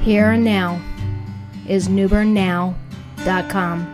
here and now is newbernnow.com.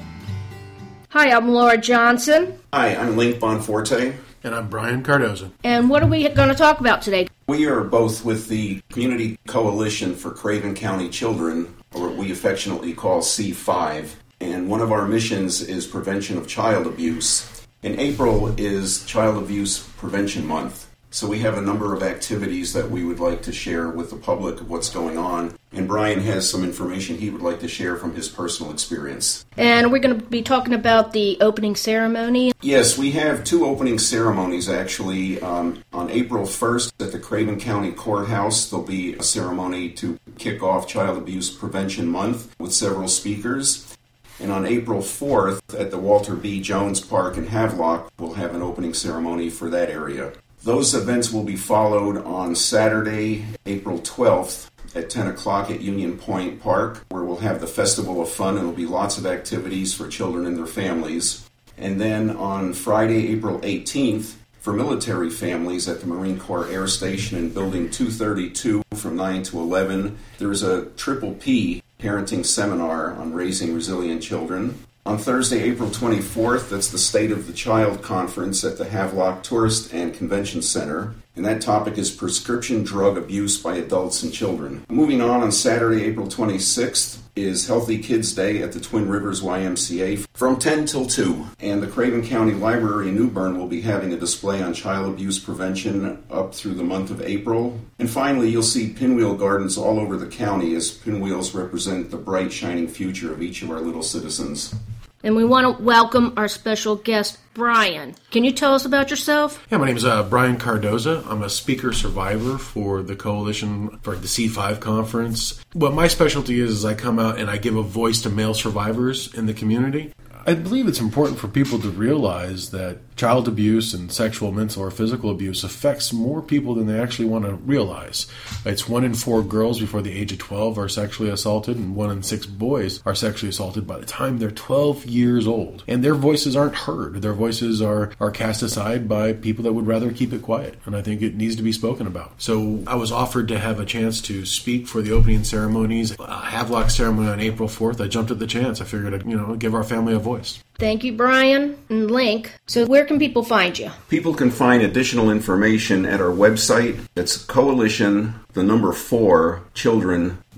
Hi, I'm Laura Johnson. Hi, I'm Link Bonforte. And I'm Brian Cardoza. And what are we going to talk about today? We are both with the Community Coalition for Craven County Children, or what we affectionately call C5. And one of our missions is prevention of child abuse. And April is Child Abuse Prevention Month. So we have a number of activities that we would like to share with the public of what's going on. And Brian has some information he would like to share from his personal experience. And we're going to be talking about the opening ceremony. Yes, we have two opening ceremonies actually. On April 1st at the Craven County Courthouse, there'll be a ceremony to kick off Child Abuse Prevention Month with several speakers. And on April 4th at the Walter B. Jones Park in Havelock, we'll have an opening ceremony for that area. Those events will be followed on Saturday, April 12th at 10 o'clock at Union Point Park, where we'll have the Festival of Fun, and there'll be lots of activities for children and their families. And then on Friday, April 18th, for military families at the Marine Corps Air Station in Building 232 from 9 to 11, there's a Triple P parenting seminar on raising resilient children. On Thursday, April 24th, that's the State of the Child Conference at the Havelock Tourist and Convention Center. And that topic is prescription drug abuse by adults and children. Moving on Saturday, April 26th, is Healthy Kids Day at the Twin Rivers YMCA from 10 till 2. And the Craven County Library in New Bern will be having a display on child abuse prevention up through the month of April. And finally, you'll see pinwheel gardens all over the county as pinwheels represent the bright, shining future of each of our little citizens. And we want to welcome our special guest, Brian. Can you tell us about yourself? Yeah, my name is Brian Cardoza. I'm a speaker survivor for the Coalition for the C5 conference. What my specialty is I come out and I give a voice to male survivors in the community. I believe it's important for people to realize that child abuse and sexual, mental, or physical abuse affects more people than they actually want to realize. It's 1 in 4 girls before the age of 12 are sexually assaulted, and 1 in 6 boys are sexually assaulted by the time they're 12 years old. And their voices aren't heard. Their voices are cast aside by people that would rather keep it quiet. And I think it needs to be spoken about. So I was offered to have a chance to speak for the opening ceremonies. Havelock ceremony on April 4th. I jumped at the chance. I figured I'd, give our family a voice. Thank you, Brian and Link. So where can people find you? People can find additional information at our website. It's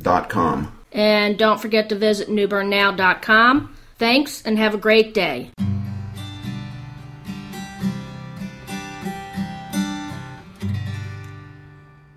coalition4children.com. And don't forget to visit newbernnow.com. Thanks, and have a great day.